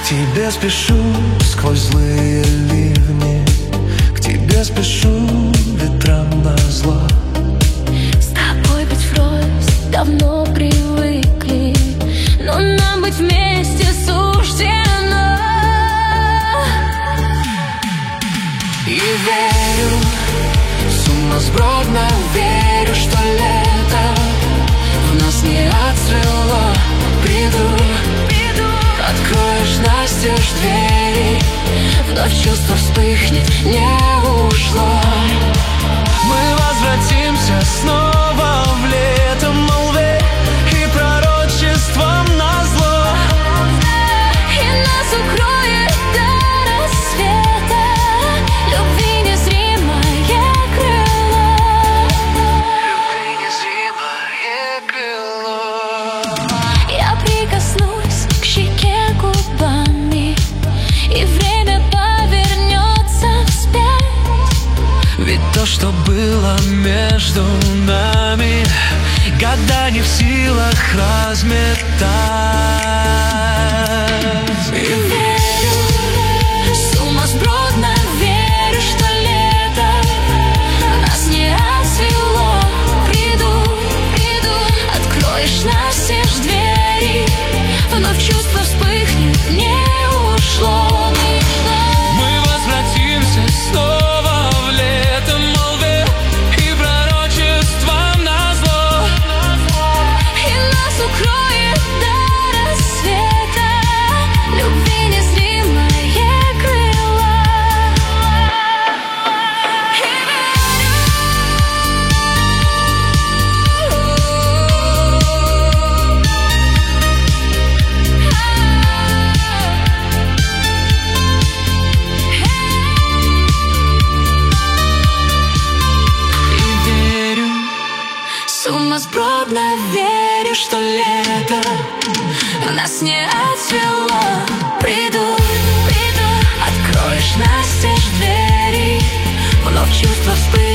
тебе спешу сквозь злые ливни, к тебе спешу ветрам назло. С тобой быть врозь давно привыкли, но нам быть вместе суждено. И верю, сумасбродно верю, что лето в нас не отцвело. Приду, откроешь настежь двери, вновь чувство вспыхнет, не ушло. Мы возвратимся снова в лето, молве и пророчеством назло. И нас укроет до рассвета любви незримое крыло. Любви незримое крыло. Я прикоснусь к щеке губами, и время повернется вспять. Ведь то, что было между нами, года не в силах разметать. И Верю, сумасбродно верю, что лето нас не отцвело. Приду, откроешь настежь двери, вновь чувство вспыхнет, не ушло. мы возвратимся снова в лето, молве и пророчеством назло. И нас укроет до рассвета любви незримое крыло. И верю, Сумасбродно верю, что лето нас не отцвело. Приду, откроешь настежь двери, вновь чувство вспыхнет.